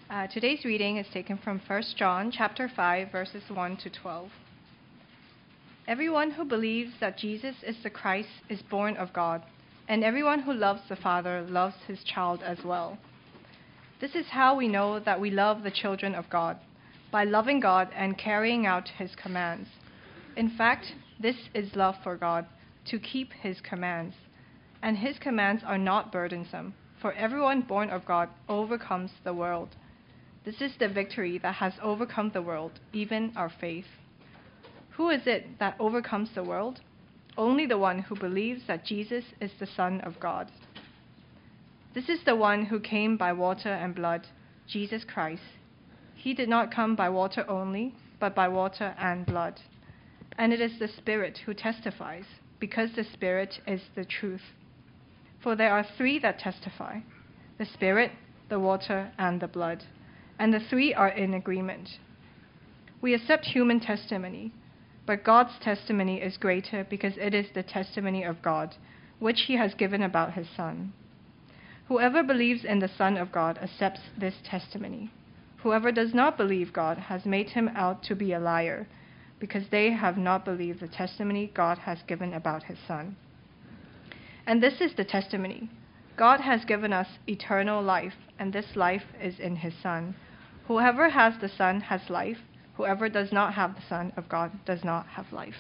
Today's reading is taken from 1 John chapter 5, verses 1 to 12. Everyone who believes that Jesus is the Christ is born of God, and everyone who loves the Father loves his child as well. This is how we know that we love the children of God, by loving God and carrying out his commands. In fact, this is love for God, to keep his commands. And his commands are not burdensome, for everyone born of God overcomes the world. This is the victory that has overcome the world, even our faith. Who is it that overcomes the world? Only the one who believes that Jesus is the Son of God. This is the one who came by water and blood, Jesus Christ. He did not come by water only, but by water and blood. And it is the Spirit who testifies, because the Spirit is the truth. For there are three that testify, the Spirit, the water, and the blood. And the three are in agreement. We accept human testimony, but God's testimony is greater because it is the testimony of God, which he has given about his Son. Whoever believes in the Son of God accepts this testimony. Whoever does not believe God has made him out to be a liar, because they have not believed the testimony God has given about his Son. And this is the testimony. God has given us eternal life, and this life is in his Son. Whoever has the Son has life. Whoever does not have the Son of God does not have life.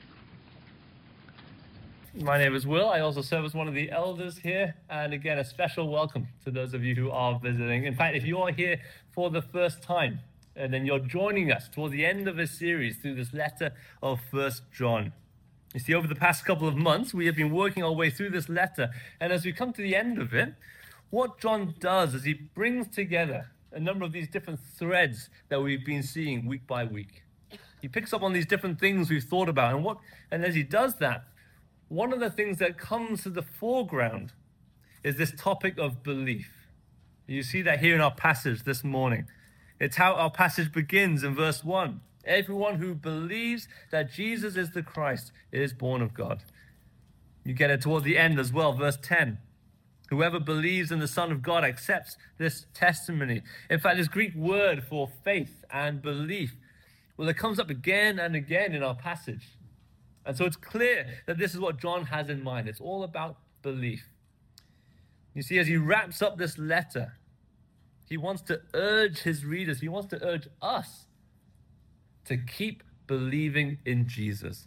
My name is Will. I also serve as one of the elders here. And again, a special welcome to those of you who are visiting. In fact, if you are here for the first time, and then you're joining us toward the end of a series through this letter of 1 John. You see, over the past couple of months, we have been working our way through this letter. And as we come to the end of it, what John does is he brings together a number of these different threads that we've been seeing week by week. He picks up on these different things we've thought about. And as he does that, one of the things that comes to the foreground is this topic of belief. You see that here in our passage this morning. It's how our passage begins in verse 1. Everyone who believes that Jesus is the Christ is born of God. You get it toward the end as well, verse 10. Whoever believes in the Son of God accepts this testimony. In fact, this Greek word for faith and belief, well, it comes up again and again in our passage. And so it's clear that this is what John has in mind. It's all about belief. You see, as he wraps up this letter, he wants to urge his readers, he wants to urge us to keep believing in Jesus.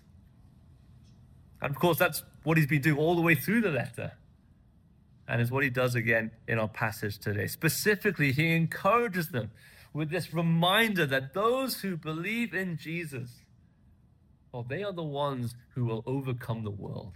And of course, that's what he's been doing all the way through the letter. And it's what he does again in our passage today. Specifically, he encourages them with this reminder that those who believe in Jesus, well, they are the ones who will overcome the world.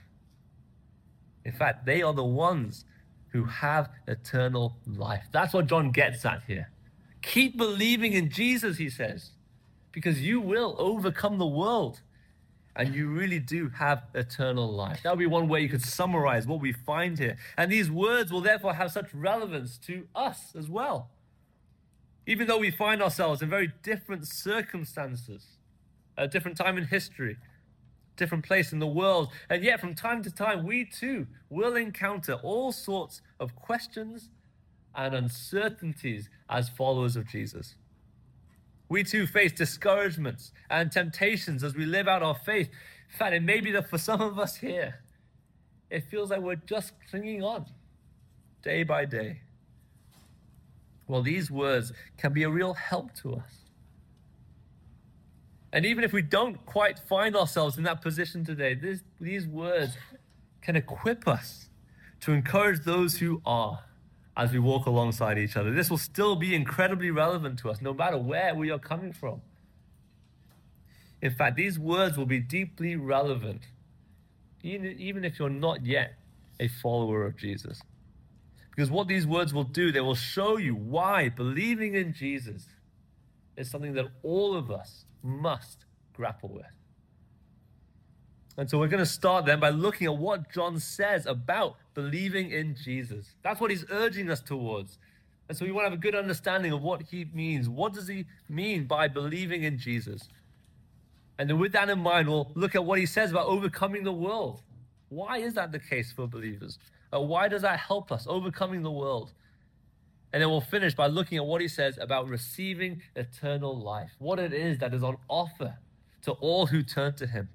In fact, they are the ones who have eternal life. That's what John gets at here. Keep believing in Jesus, he says, because you will overcome the world. And you really do have eternal life. That would be one way you could summarize what we find here. And these words will therefore have such relevance to us as well. Even though we find ourselves in very different circumstances, at a different time in history, different place in the world, and yet from time to time, we too will encounter all sorts of questions and uncertainties as followers of Jesus. We too face discouragements and temptations as we live out our faith. In fact, it may be that for some of us here, it feels like we're just clinging on day by day. Well, these words can be a real help to us. And even if we don't quite find ourselves in that position today, these words can equip us to encourage those who are, as we walk alongside each other. This will still be incredibly relevant to us, no matter where we are coming from. In fact, these words will be deeply relevant, even if you're not yet a follower of Jesus. Because what these words will do, they will show you why believing in Jesus is something that all of us must grapple with. And so we're going to start then by looking at what John says about believing in Jesus. That's what he's urging us towards. And so we want to have a good understanding of what he means. What does he mean by believing in Jesus? And then with that in mind, we'll look at what he says about overcoming the world. Why is that the case for believers? Why does that help us, overcoming the world? And then we'll finish by looking at what he says about receiving eternal life, what it is that is on offer to all who turn to him,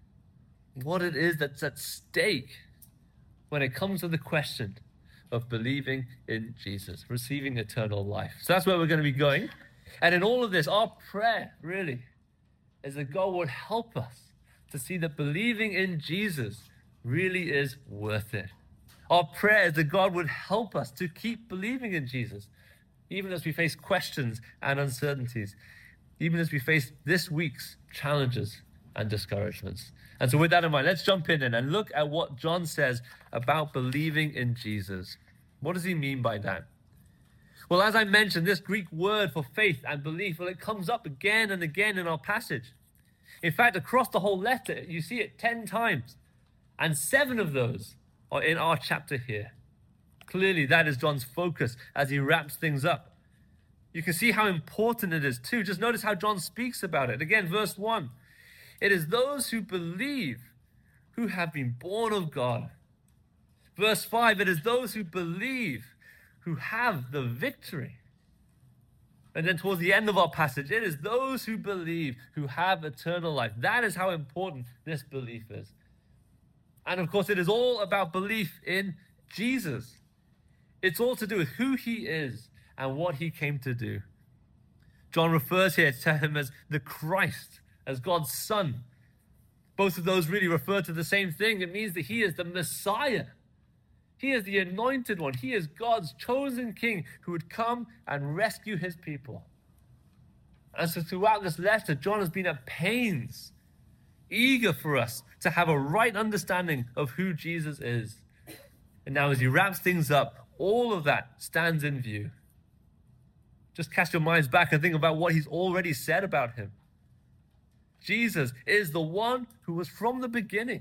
what it is that's at stake when it comes to the question of believing in Jesus, receiving eternal life. So that's where we're going to be going. And in all of this, our prayer really is that God would help us to see that believing in Jesus really is worth it. Our prayer is that God would help us to keep believing in Jesus, even as we face questions and uncertainties, even as we face this week's challenges and discouragements. And so with that in mind, let's jump in and look at what John says about believing in Jesus. What does he mean by that? Well, as I mentioned, this Greek word for faith and belief, well, it comes up again and again in our passage. In fact, across the whole letter, you see it 10 times, and 7 of those are in our chapter here. Clearly, that is John's focus as he wraps things up. You can see how important it is too. Just notice how John speaks about it. Again, verse 1. It is those who believe who have been born of God. Verse 5. It is those who believe who have the victory. And then towards the end of our passage, it is those who believe who have eternal life. That is how important this belief is. And of course, it is all about belief in Jesus. It's all to do with who he is and what he came to do. John refers here to him as the Christ, as God's Son. Both of those really refer to the same thing. It means that he is the Messiah. He is the anointed one. He is God's chosen king who would come and rescue his people. And so throughout this letter, John has been at pains, eager for us to have a right understanding of who Jesus is. And now as he wraps things up, all of that stands in view. Just cast your minds back and think about what he's already said about him. Jesus is the one who was from the beginning.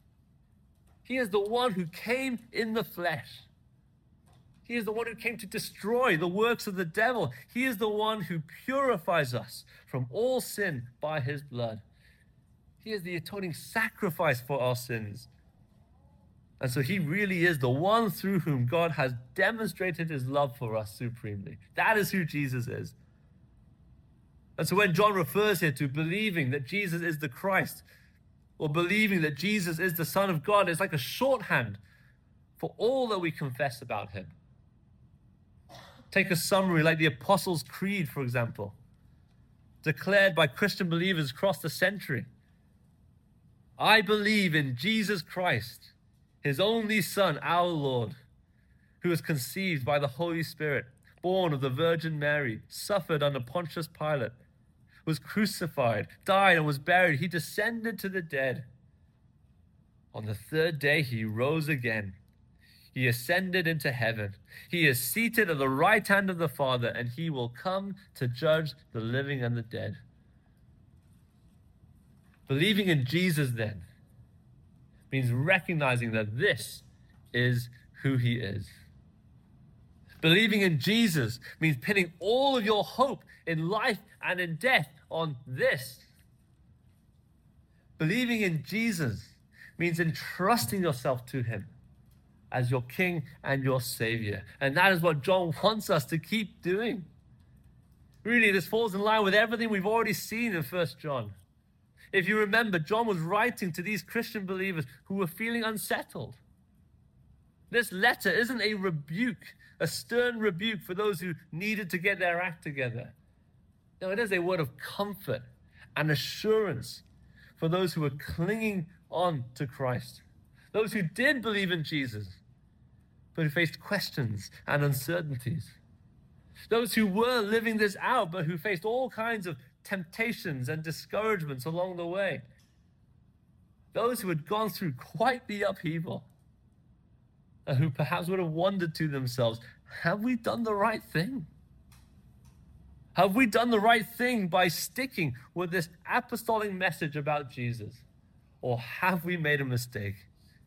He is the one who came in the flesh. He is the one who came to destroy the works of the devil. He is the one who purifies us from all sin by his blood. He is the atoning sacrifice for our sins. And so he really is the one through whom God has demonstrated his love for us supremely. That is who Jesus is. And so when John refers here to believing that Jesus is the Christ, or believing that Jesus is the Son of God, it's like a shorthand for all that we confess about him. Take a summary like the Apostles' Creed, for example, declared by Christian believers across the century. I believe in Jesus Christ, his only Son, our Lord, who was conceived by the Holy Spirit, born of the Virgin Mary, suffered under Pontius Pilate, was crucified, died, and was buried. He descended to the dead. On the 3rd day, he rose again. He ascended into heaven. He is seated at the right hand of the Father, and he will come to judge the living and the dead. Believing in Jesus, then, means recognizing that this is who he is. Believing in Jesus means pinning all of your hope in life and in death on this. Believing in Jesus means entrusting yourself to him as your King and your Savior. And that is what John wants us to keep doing. Really, this falls in line with everything we've already seen in 1 John. If you remember, John was writing to these Christian believers who were feeling unsettled. This letter isn't a rebuke, a stern rebuke for those who needed to get their act together. No, it is a word of comfort and assurance for those who were clinging on to Christ. Those who did believe in Jesus, but who faced questions and uncertainties. Those who were living this out, but who faced all kinds of temptations and discouragements along the way. Those who had gone through quite the upheaval, and who perhaps would have wondered to themselves, have we done the right thing? Have we done the right thing by sticking with this apostolic message about Jesus? Or have we made a mistake?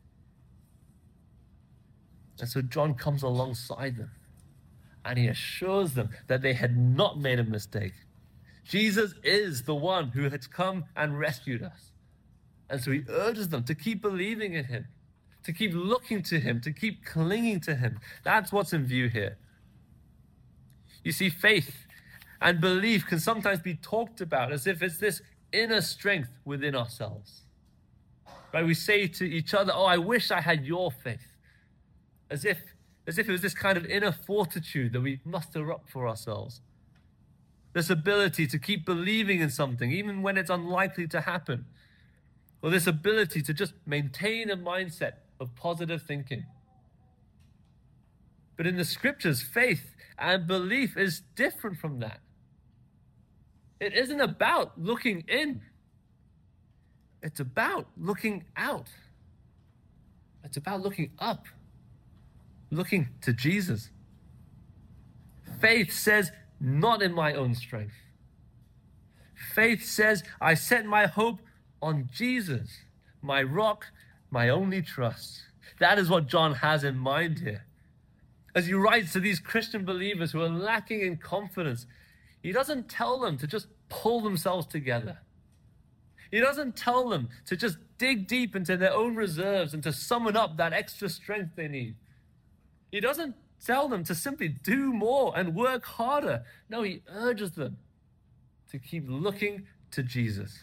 And so John comes alongside them and he assures them that they had not made a mistake. Jesus is the one who has come and rescued us. And so he urges them to keep believing in him, to keep looking to him, to keep clinging to him. That's what's in view here. You see, faith and belief can sometimes be talked about as if it's this inner strength within ourselves. Right? We say to each other, oh, I wish I had your faith. As if it was this kind of inner fortitude that we muster up for ourselves. This ability to keep believing in something, even when it's unlikely to happen. Or this ability to just maintain a mindset of positive thinking. But in the scriptures, faith and belief is different from that. It isn't about looking in. It's about looking out. It's about looking up, looking to Jesus. Faith says, not in my own strength. Faith says, I set my hope on Jesus, my rock, my only trust. That is what John has in mind here. As he writes to these Christian believers who are lacking in confidence, he doesn't tell them to just pull themselves together. He doesn't tell them to just dig deep into their own reserves and to summon up that extra strength they need. He doesn't tell them to simply do more and work harder. No, he urges them to keep looking to Jesus.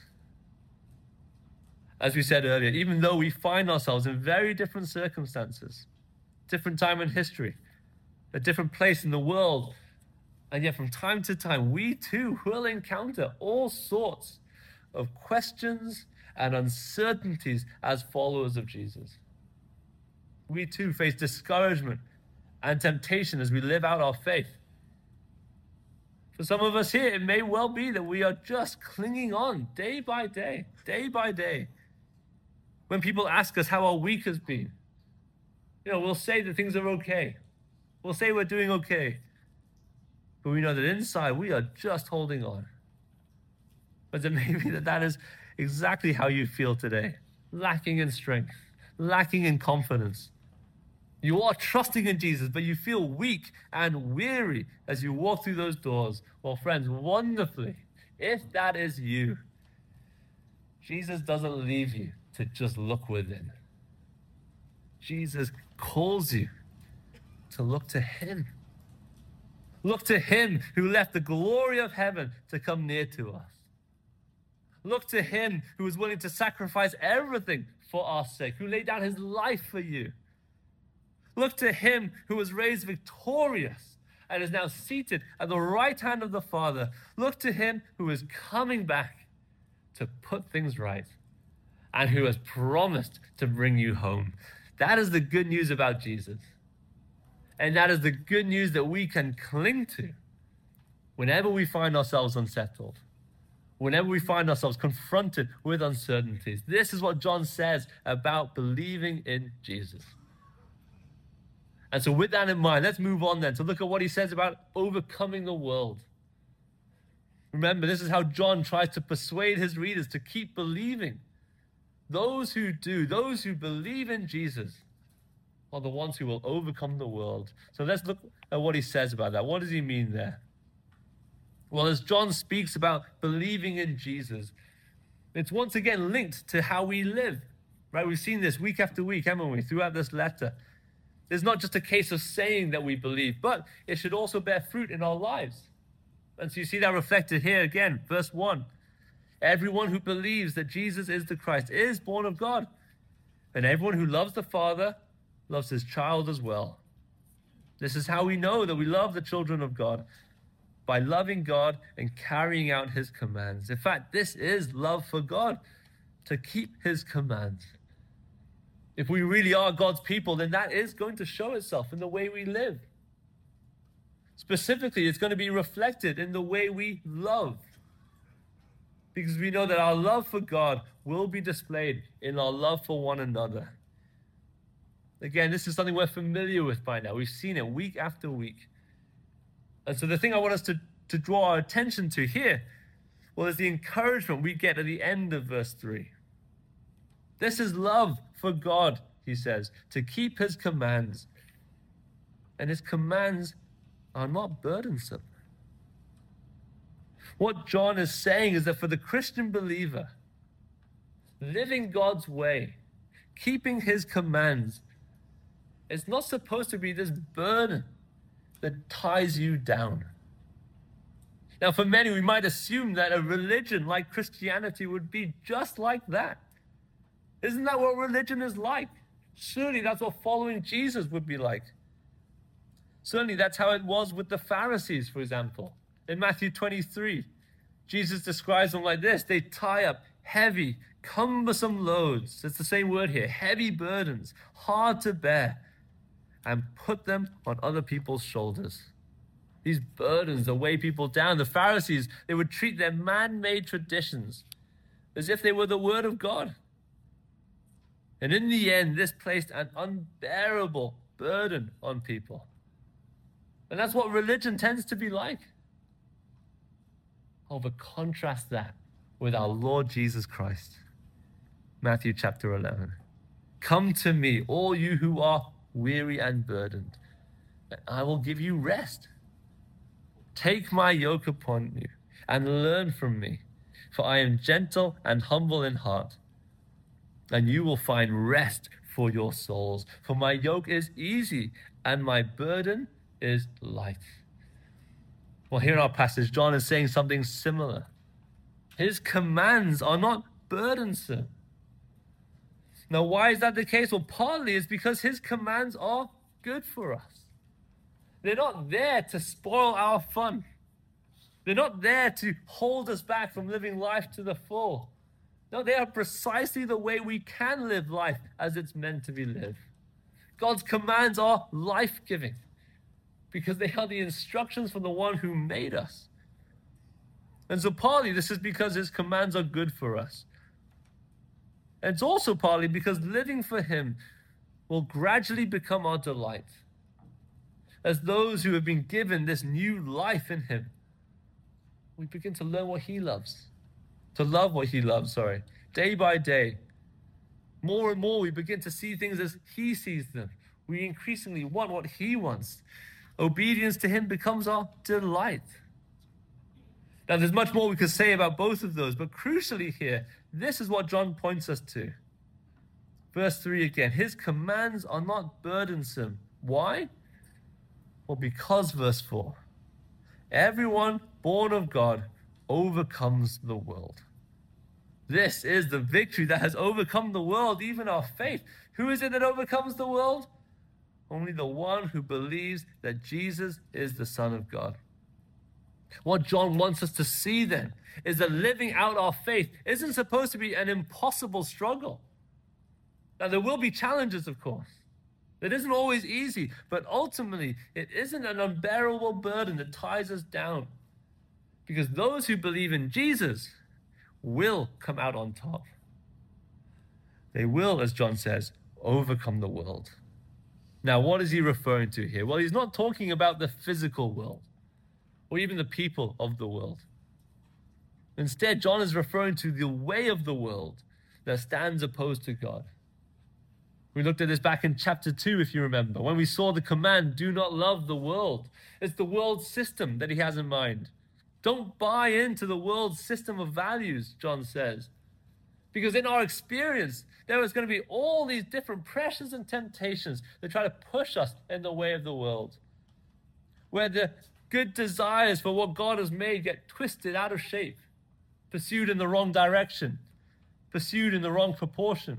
As we said earlier, even though we find ourselves in very different circumstances, different time in history, a different place in the world, and yet from time to time, we too will encounter all sorts of questions and uncertainties as followers of Jesus. We too face discouragement and temptation as we live out our faith. For some of us here, it may well be that we are just clinging on day by day, day by day. When people ask us how our week has been, we'll say that things are okay. We'll say we're doing okay. But we know that inside we are just holding on. But it may be that is exactly how you feel today. Lacking in strength, lacking in confidence. You are trusting in Jesus, but you feel weak and weary as you walk through those doors. Well, friends, wonderfully, if that is you, Jesus doesn't leave you to just look within. Jesus calls you to look to him. Look to him who left the glory of heaven to come near to us. Look to him who was willing to sacrifice everything for our sake, who laid down his life for you. Look to him who was raised victorious and is now seated at the right hand of the Father. Look to him who is coming back to put things right and who has promised to bring you home. That is the good news about Jesus. And that is the good news that we can cling to whenever we find ourselves unsettled, whenever we find ourselves confronted with uncertainties. This is what John says about believing in Jesus. And so with that in mind, let's move on then to look at what he says about overcoming the world. Remember, this is how John tries to persuade his readers to keep believing. Those who believe in Jesus are the ones who will overcome the world. So let's look at what he says about that. What does he mean there? Well, as John speaks about believing in Jesus, it's once again linked to how we live, right? We've seen this week after week, haven't we, throughout this letter. It's not just a case of saying that we believe, but it should also bear fruit in our lives. And so you see that reflected here again, verse 1. Everyone who believes that Jesus is the Christ is born of God. And everyone who loves the Father loves his child as well. This is how we know that we love the children of God, by loving God and carrying out his commands. In fact, this is love for God, to keep his commands. If we really are God's people, then that is going to show itself in the way we live. Specifically, it's going to be reflected in the way we love. Because we know that our love for God will be displayed in our love for one another. Again, this is something we're familiar with by now. We've seen it week after week. And so the thing I want us to draw our attention to here, well, is the encouragement we get at the end of verse 3. This is love for God, he says, to keep his commands. And his commands are not burdensome. What John is saying is that for the Christian believer, living God's way, keeping his commands, it's not supposed to be this burden that ties you down. Now, for many, we might assume that a religion like Christianity would be just like that. Isn't that what religion is like? Surely that's what following Jesus would be like. Certainly that's how it was with the Pharisees, for example. In Matthew 23, Jesus describes them like this. They tie up heavy, cumbersome loads. It's the same word here. Heavy burdens, hard to bear, and put them on other people's shoulders. These burdens that weigh people down. The Pharisees, they would treat their man-made traditions as if they were the word of God. And in the end, this placed an unbearable burden on people. And that's what religion tends to be like. Oh, but contrast that with our Lord Jesus Christ. Matthew chapter 11. Come to me, all you who are weary and burdened, and I will give you rest. Take my yoke upon you and learn from me, for I am gentle and humble in heart, and you will find rest for your souls. For my yoke is easy and my burden is light. Well, here in our passage, John is saying something similar. His commands are not burdensome. Now, why is that the case? Well, partly it's because his commands are good for us. They're not there to spoil our fun. They're not there to hold us back from living life to the full. No, they are precisely the way we can live life as it's meant to be lived. God's commands are life-giving because they are the instructions from the one who made us. And so partly this is because his commands are good for us. And it's also partly because living for him will gradually become our delight. As those who have been given this new life in him, we begin to learn what he loves. To love what he loves, day by day. More and more we begin to see things as he sees them. We increasingly want what he wants. Obedience to him becomes our delight. Now, there's much more we could say about both of those, but crucially here, this is what John points us to. Verse 3 again, his commands are not burdensome. Why? Well, because, verse 4, everyone born of God overcomes the world. This is the victory that has overcome the world, even our faith. Who is it that overcomes the world? Only the one who believes that Jesus is the Son of God. What John wants us to see then is that living out our faith isn't supposed to be an impossible struggle. Now, there will be challenges, of course. It isn't always easy, but ultimately, it isn't an unbearable burden that ties us down. Because those who believe in Jesus will come out on top. They will, as John says, overcome the world. Now, what is he referring to here? Well, he's not talking about the physical world or even the people of the world. Instead, John is referring to the way of the world that stands opposed to God. We looked at this back in chapter 2, if you remember, when we saw the command, do not love the world. It's the world system that he has in mind. Don't buy into the world's system of values, John says. Because in our experience, there is going to be all these different pressures and temptations that try to push us in the way of the world. Where the good desires for what God has made get twisted out of shape, pursued in the wrong direction, pursued in the wrong proportion.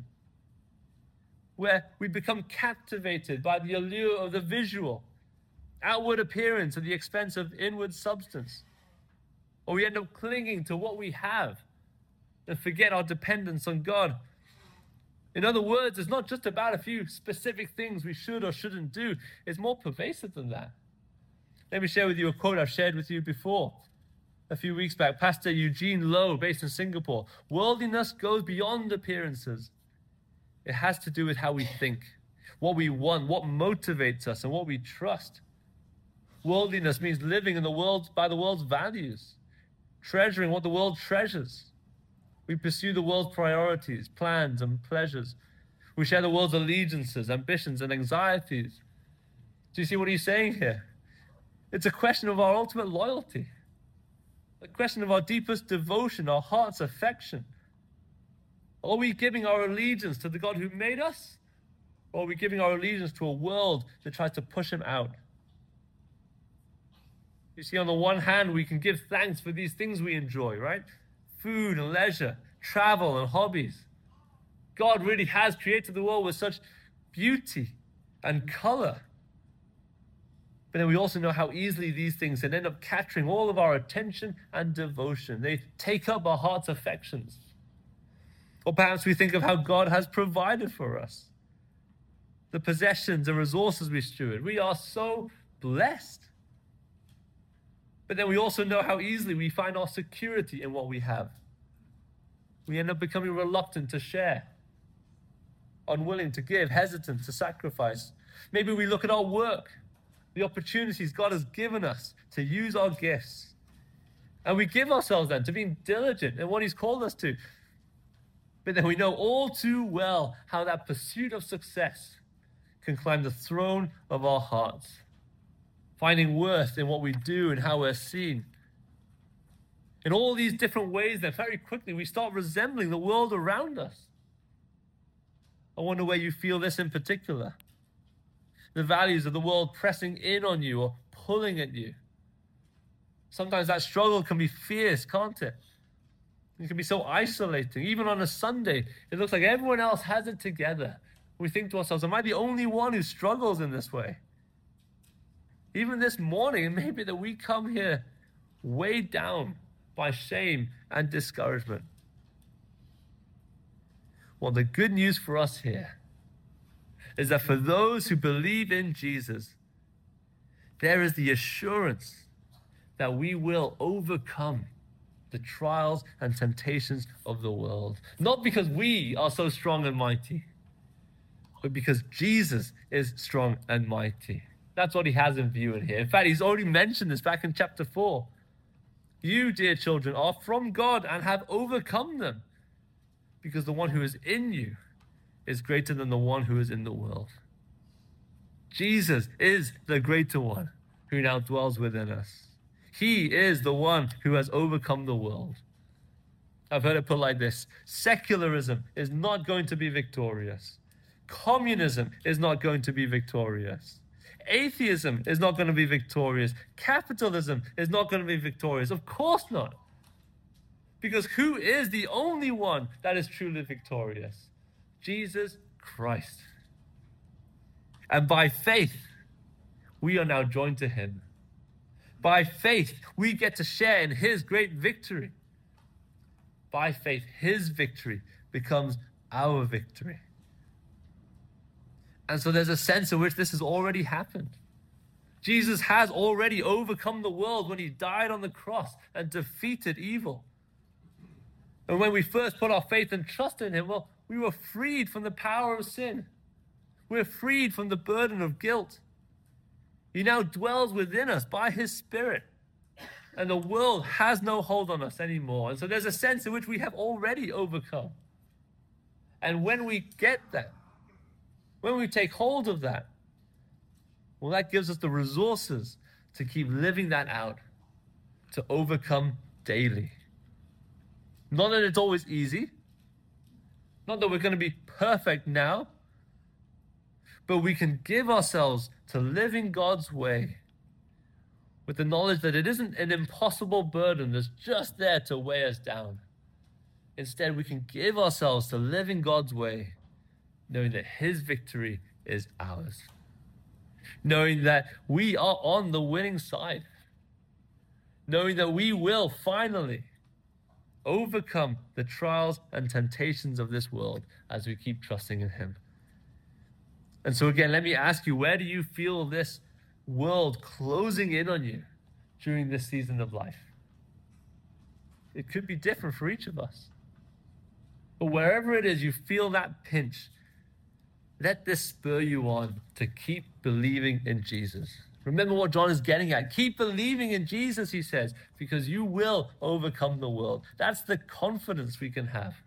Where we become captivated by the allure of the visual, outward appearance at the expense of inward substance. Or we end up clinging to what we have and forget our dependence on God. In other words, it's not just about a few specific things we should or shouldn't do. It's more pervasive than that. Let me share with you a quote I've shared with you before. A few weeks back, Pastor Eugene Lowe, based in Singapore. Worldliness goes beyond appearances. It has to do with how we think, what we want, what motivates us, and what we trust. Worldliness means living in the world by the world's values, treasuring what the world treasures. We pursue the world's priorities, plans, and pleasures. We share the world's allegiances, ambitions, and anxieties. Do you see what he's saying here? It's a question of our ultimate loyalty, a question of our deepest devotion, our heart's affection. Are we giving our allegiance to the God who made us? Or are we giving our allegiance to a world that tries to push him out? You see, on the one hand, we can give thanks for these things we enjoy, right? Food and leisure, travel and hobbies. God really has created the world with such beauty and color. But then we also know how easily these things can end up capturing all of our attention and devotion. They take up our heart's affections. Or perhaps we think of how God has provided for us, the possessions and resources we steward. We are so blessed. But then we also know how easily we find our security in what we have. We end up becoming reluctant to share, unwilling to give, hesitant to sacrifice. Maybe we look at our work, the opportunities God has given us to use our gifts, and we give ourselves then to being diligent in what He's called us to. But then we know all too well how that pursuit of success can climb the throne of our hearts, finding worth in what we do and how we're seen. In all these different ways, then very quickly we start resembling the world around us. I wonder where you feel this in particular. The values of the world pressing in on you or pulling at you. Sometimes that struggle can be fierce, can't it? It can be so isolating. Even on a Sunday, it looks like everyone else has it together. We think to ourselves, am I the only one who struggles in this way? Even this morning, it may be that we come here weighed down by shame and discouragement. Well, the good news for us here is that for those who believe in Jesus, there is the assurance that we will overcome the trials and temptations of the world. Not because we are so strong and mighty, but because Jesus is strong and mighty. That's what He has in view in here. In fact, He's already mentioned this back in chapter 4. You, dear children, are from God and have overcome them, because the one who is in you is greater than the one who is in the world. Jesus is the greater one who now dwells within us. He is the one who has overcome the world. I've heard it put like this: secularism is not going to be victorious. Communism is not going to be victorious. Atheism is not going to be victorious. Capitalism is not going to be victorious. Of course not. Because who is the only one that is truly victorious? Jesus Christ. And by faith, we are now joined to Him. By faith, we get to share in His great victory. By faith, His victory becomes our victory. And so there's a sense in which this has already happened. Jesus has already overcome the world when He died on the cross and defeated evil. And when we first put our faith and trust in Him, well, we were freed from the power of sin. We're freed from the burden of guilt. He now dwells within us by His Spirit. And the world has no hold on us anymore. And so there's a sense in which we have already overcome. And when we get that, when we take hold of that, well, that gives us the resources to keep living that out, to overcome daily. Not that it's always easy, not that we're going to be perfect now, but we can give ourselves to living God's way with the knowledge that it isn't an impossible burden that's just there to weigh us down. Instead, we can give ourselves to living God's way, knowing that His victory is ours. Knowing that we are on the winning side. Knowing that we will finally overcome the trials and temptations of this world as we keep trusting in Him. And so again, let me ask you, where do you feel this world closing in on you during this season of life? It could be different for each of us. But wherever it is you feel that pinch, let this spur you on to keep believing in Jesus. Remember what John is getting at. Keep believing in Jesus, he says, because you will overcome the world. That's the confidence we can have.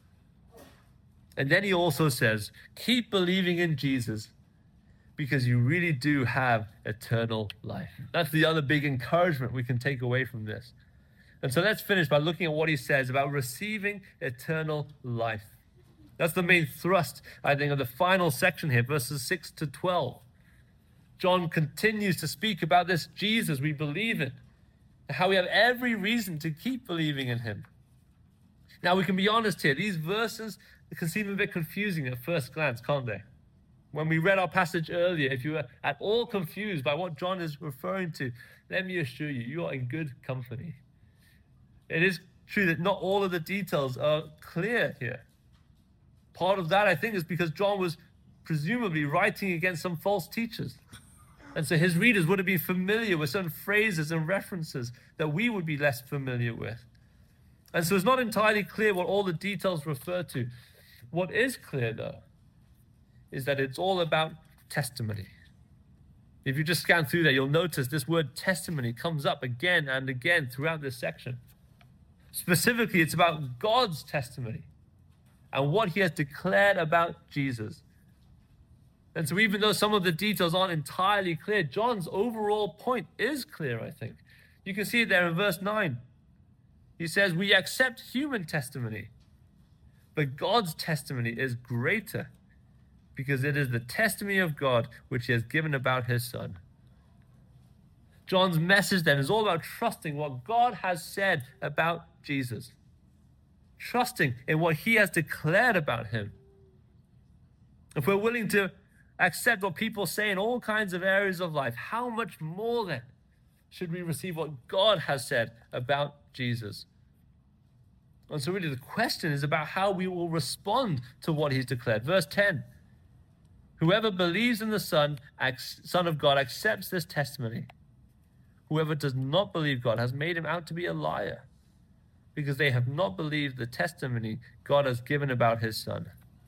And then he also says, keep believing in Jesus because you really do have eternal life. That's the other big encouragement we can take away from this. And so let's finish by looking at what he says about receiving eternal life. That's the main thrust, I think, of the final section here, verses 6 to 12. John continues to speak about this Jesus we believe in, and how we have every reason to keep believing in him. Now, we can be honest here. These verses can seem a bit confusing at first glance, can't they? When we read our passage earlier, if you were at all confused by what John is referring to, let me assure you, you are in good company. It is true that not all of the details are clear here. Part of that, I think, is because John was presumably writing against some false teachers. And so his readers would have been familiar with certain phrases and references that we would be less familiar with. And so it's not entirely clear what all the details refer to. What is clear, though, is that it's all about testimony. If you just scan through there, you'll notice this word testimony comes up again and again throughout this section. Specifically, it's about God's testimony and what he has declared about Jesus. And so even though some of the details aren't entirely clear, John's overall point is clear, I think. You can see it there in verse 9. He says, we accept human testimony, but God's testimony is greater because it is the testimony of God which he has given about his Son. John's message then is all about trusting what God has said about Jesus, trusting in what he has declared about him. If we're willing to accept what people say in all kinds of areas of life, how much more then should we receive what God has said about Jesus? And so really the question is about how we will respond to what he's declared. Verse 10, whoever believes in the Son of God accepts this testimony. Whoever does not believe God has made him out to be a liar, because they have not believed the testimony God has given about his Son.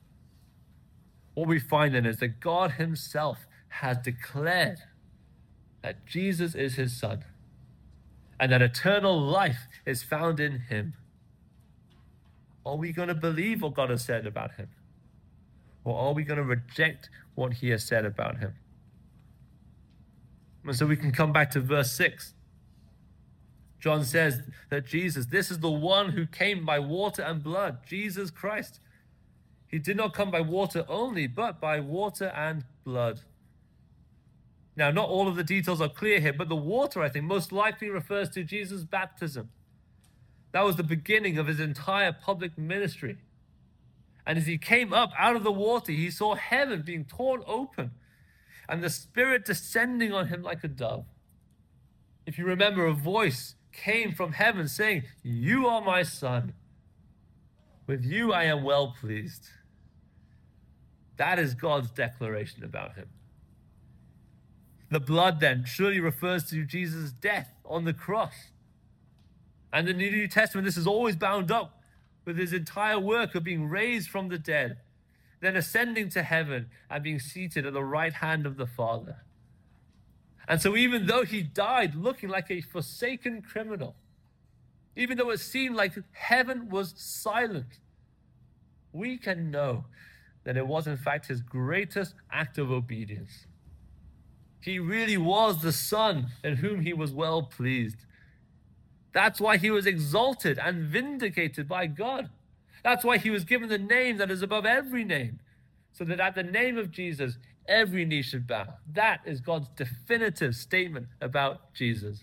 What we find then is that God himself has declared that Jesus is his Son and that eternal life is found in him. Are we going to believe what God has said about him? Or are we going to reject what he has said about him? And so we can come back to verse 6. John says that Jesus, this is the one who came by water and blood, Jesus Christ. He did not come by water only, but by water and blood. Now, not all of the details are clear here, but the water, I think, most likely refers to Jesus' baptism. That was the beginning of his entire public ministry. And as he came up out of the water, he saw heaven being torn open and the Spirit descending on him like a dove. If you remember, a voice came from heaven saying, "You are my Son. With you I am well pleased." That is God's declaration about him. The blood then surely refers to Jesus' death on the cross. And in the New Testament, this is always bound up with his entire work of being raised from the dead, then ascending to heaven and being seated at the right hand of the Father. And so even though he died looking like a forsaken criminal, even though it seemed like heaven was silent, we can know that it was in fact his greatest act of obedience. He really was the Son in whom he was well pleased. That's why he was exalted and vindicated by God. That's why he was given the name that is above every name, so that at the name of Jesus, every knee should bow. That is God's definitive statement about Jesus.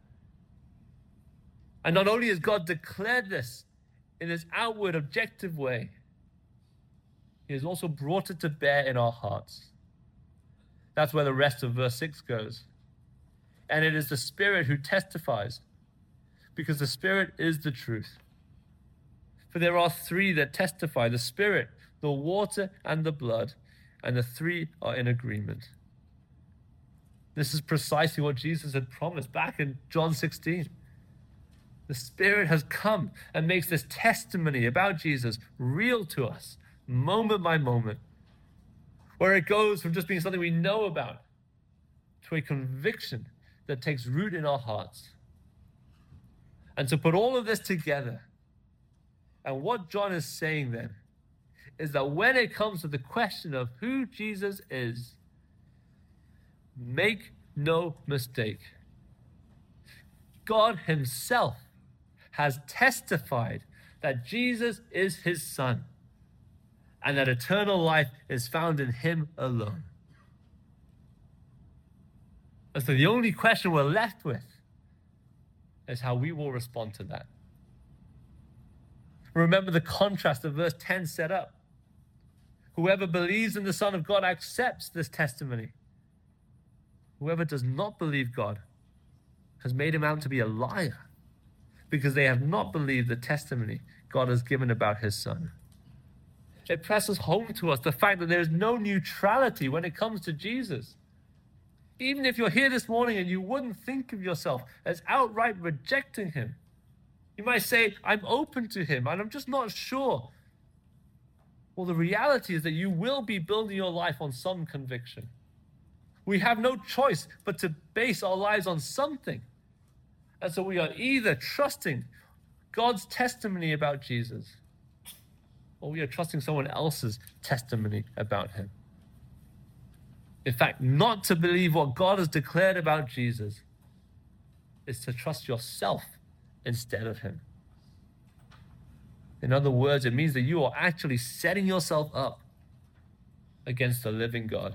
And not only has God declared this in his outward, objective way, he has also brought it to bear in our hearts. That's where the rest of verse 6 goes. And it is the Spirit who testifies, because the Spirit is the truth. For there are three that testify, the Spirit, the water, and the blood, and the three are in agreement. This is precisely what Jesus had promised back in John 16. The Spirit has come and makes this testimony about Jesus real to us, moment by moment, where it goes from just being something we know about to a conviction that takes root in our hearts. And to put all of this together, and what John is saying then, is that when it comes to the question of who Jesus is, make no mistake, God himself has testified that Jesus is his Son, and that eternal life is found in him alone. And so the only question we're left with is how we will respond to that. Remember the contrast that verse 10 set up. Whoever believes in the Son of God accepts this testimony. Whoever does not believe God has made him out to be a liar, because they have not believed the testimony God has given about his Son. It presses home to us the fact that there is no neutrality when it comes to Jesus. Even if you're here this morning and you wouldn't think of yourself as outright rejecting him, you might say, I'm open to him and I'm just not sure. Well, the reality is that you will be building your life on some conviction. We have no choice but to base our lives on something. And so we are either trusting God's testimony about Jesus, or we are trusting someone else's testimony about him. In fact, not to believe what God has declared about Jesus is to trust yourself instead of him. In other words, it means that you are actually setting yourself up against the living God.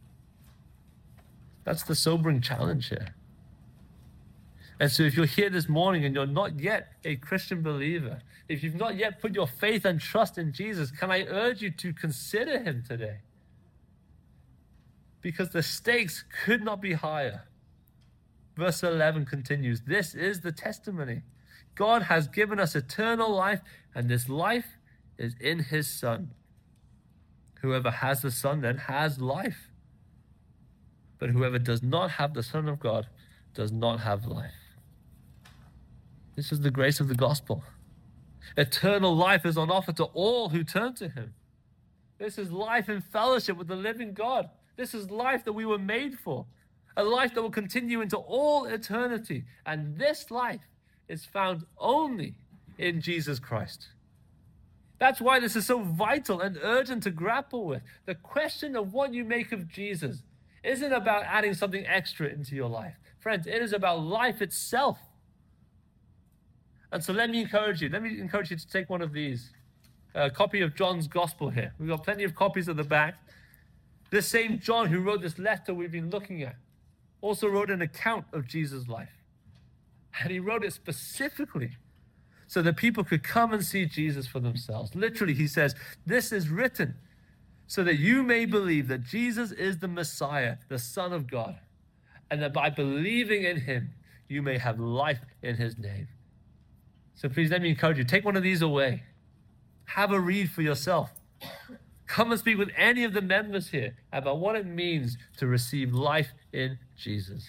That's the sobering challenge here. And so if you're here this morning and you're not yet a Christian believer, if you've not yet put your faith and trust in Jesus, can I urge you to consider him today? Because the stakes could not be higher. Verse 11 continues, this is the testimony. God has given us eternal life, and this life is in his Son. Whoever has the Son then has life. But whoever does not have the Son of God does not have life. This is the grace of the gospel. Eternal life is on offer to all who turn to him. This is life in fellowship with the living God. This is life that we were made for. A life that will continue into all eternity. And this life is found only in Jesus Christ. That's why this is so vital and urgent to grapple with. The question of what you make of Jesus isn't about adding something extra into your life. Friends, it is about life itself. And so let me encourage you to take one of these. A copy of John's Gospel here. We've got plenty of copies at the back. This same John who wrote this letter we've been looking at also wrote an account of Jesus' life. And he wrote it specifically so that people could come and see Jesus for themselves. Literally, he says, this is written so that you may believe that Jesus is the Messiah, the Son of God, and that by believing in him, you may have life in his name. So please let me encourage you, take one of these away. Have a read for yourself. Come and speak with any of the members here about what it means to receive life in Jesus.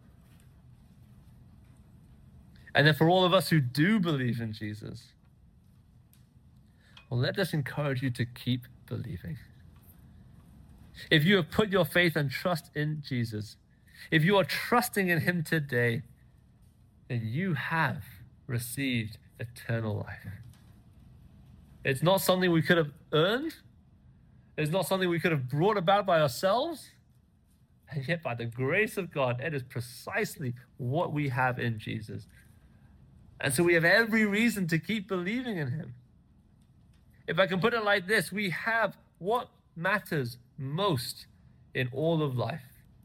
And then for all of us who do believe in Jesus, well, let us encourage you to keep believing. If you have put your faith and trust in Jesus, if you are trusting in him today, then you have received eternal life. It's not something we could have earned. It's not something we could have brought about by ourselves. And yet, by the grace of God, it is precisely what we have in Jesus. And so we have every reason to keep believing in him. If I can put it like this, we have what matters most in all of life.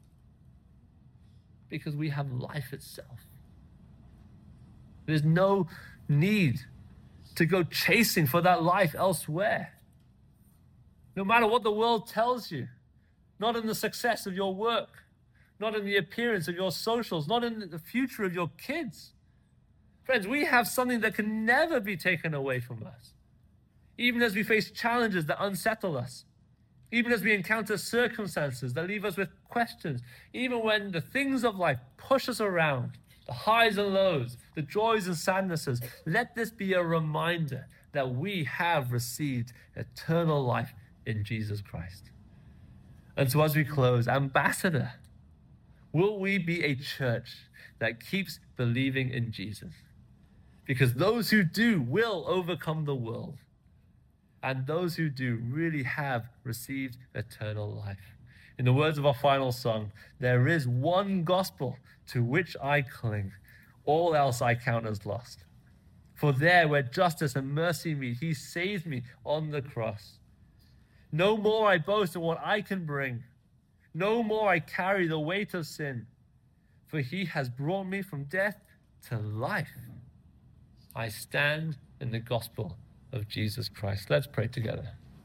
Because we have life itself. There's no need to go chasing for that life elsewhere. No matter what the world tells you, not in the success of your work, not in the appearance of your socials, not in the future of your kids. Friends, we have something that can never be taken away from us. Even as we face challenges that unsettle us, even as we encounter circumstances that leave us with questions, even when the things of life push us around, the highs and lows, the joys and sadnesses, let this be a reminder that we have received eternal life in Jesus Christ. And so as we close, Ambassador, will we be a church that keeps believing in Jesus? Because those who do will overcome the world. And those who do really have received eternal life. In the words of our final song, there is one gospel to which I cling. All else I count as lost. For there where justice and mercy meet, he saved me on the cross. No more I boast in what I can bring. No more I carry the weight of sin. for he has brought me from death to life. I stand in the gospel of Jesus Christ. Let's pray together.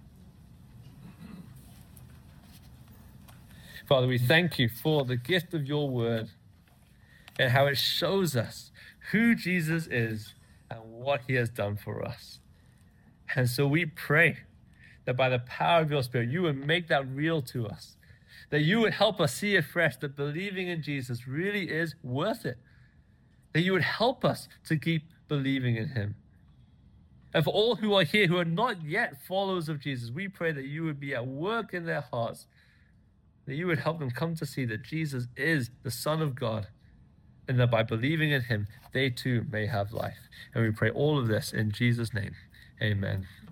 Father, we thank you for the gift of your word and how it shows us who Jesus is and what he has done for us. And so we pray that by the power of your Spirit, you would make that real to us, that you would help us see afresh that believing in Jesus really is worth it, that you would help us to keep believing in him. And for all who are here who are not yet followers of Jesus, we pray that you would be at work in their hearts, that you would help them come to see that Jesus is the Son of God, and that by believing in him, they too may have life. And we pray all of this in Jesus' name. Amen.